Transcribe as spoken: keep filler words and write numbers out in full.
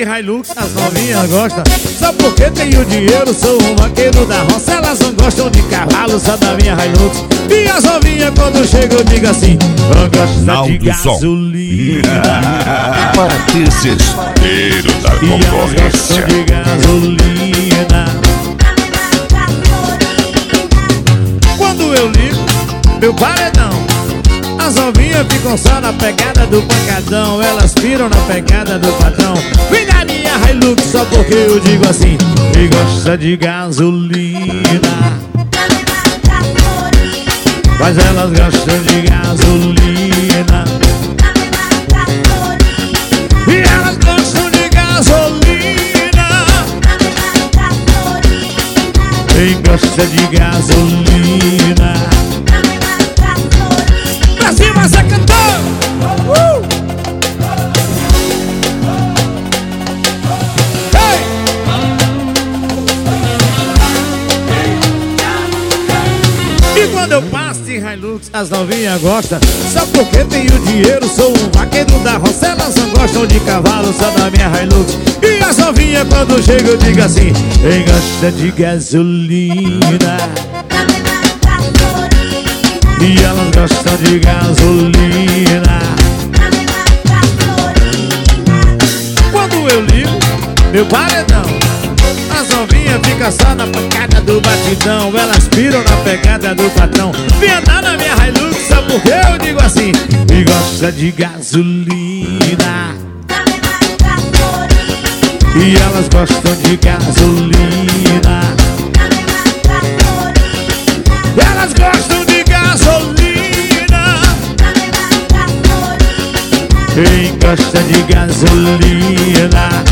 Hilux, as novinhas gostam. Só porque tenho dinheiro, sou um vaqueiro da roça. Elas não gostam de cavalo, só da minha Hilux. E as novinhas quando chegam eu digo assim: eu gosto de gasolina. Para ter desespero da concorrência. E elas gostam de gasolina. Quando eu ligo meu paredão, as novinhas ficam só na pegada do pancadão. Elas piram na pegada do patrão. Vem da minha Hilux só porque eu digo assim: e gosta de gasolina. Mas elas gostam de gasolina. E elas gostam de gasolina. Quem gosta de gasolina? Pra cima, Zé Cantor! Uh! Hey! E quando eu passo de Hilux, as novinhas gostam. Só porque tenho dinheiro, sou um vaqueiro da roça. Elas não gostam de cavalo, só da minha Hilux. E as novinhas quando chegam eu digo assim: quem gosta de gasolina? E elas gostam de gasolina. Quando eu ligo meu paredão, as novinhas ficam só na pancada do batidão. Elas piram na pegada do patrão. Vem andar na minha Hilux só porque eu digo assim: e gosta de gasolina. E elas gostam de gasolina. Elas gostam de gasolina. Quem gosta de gasolina?